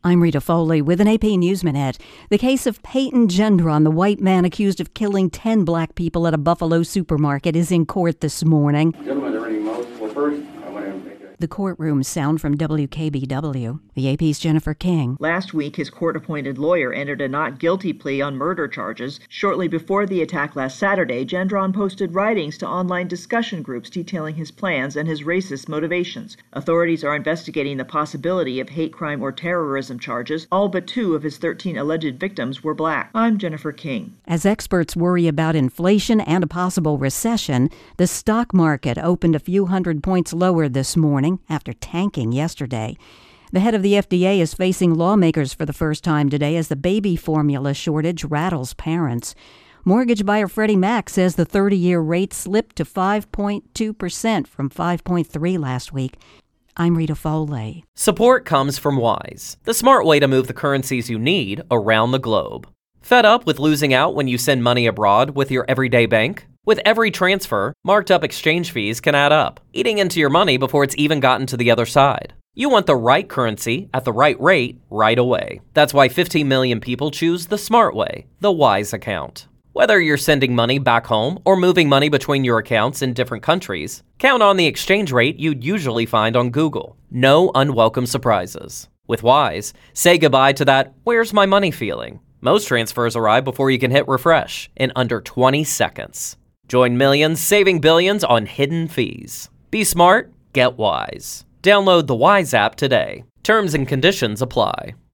I'm Rita Foley with an AP News Minute. The case of Peyton Gendron, the white man accused of killing 10 black people at a Buffalo supermarket, is in court this morning. Gentlemen, are there any most? Well, first, I want to take The courtroom sound from WKBW. The AP's Jennifer King. Last week, his court-appointed lawyer entered a not guilty plea on murder charges. Shortly before the attack last Saturday, Gendron posted writings to online discussion groups detailing his plans and his racist motivations. Authorities are investigating the possibility of hate crime or terrorism charges. All but 2 of his 13 alleged victims were black. I'm Jennifer King. As experts worry about inflation and a possible recession, the stock market opened a few hundred points lower this morning after tanking yesterday. The head of the FDA is facing lawmakers for the first time today as the baby formula shortage rattles parents. Mortgage buyer Freddie Mac says the 30-year rate slipped to 5.2% from 5.3% last week. I'm Rita Foley. Support comes from Wise, the smart way to move the currencies you need around the globe. Fed up with losing out when you send money abroad with your everyday bank? With every transfer, marked up exchange fees can add up, eating into your money before it's even gotten to the other side. You want the right currency at the right rate right away. That's why 15 million people choose the smart way, the Wise account. Whether you're sending money back home or moving money between your accounts in different countries, count on the exchange rate you'd usually find on Google. No unwelcome surprises. With Wise, say goodbye to that "where's my money" feeling. Most transfers arrive before you can hit refresh in under 20 seconds. Join millions saving billions on hidden fees. Be smart, get Wise. Download the Wise app today. Terms and conditions apply.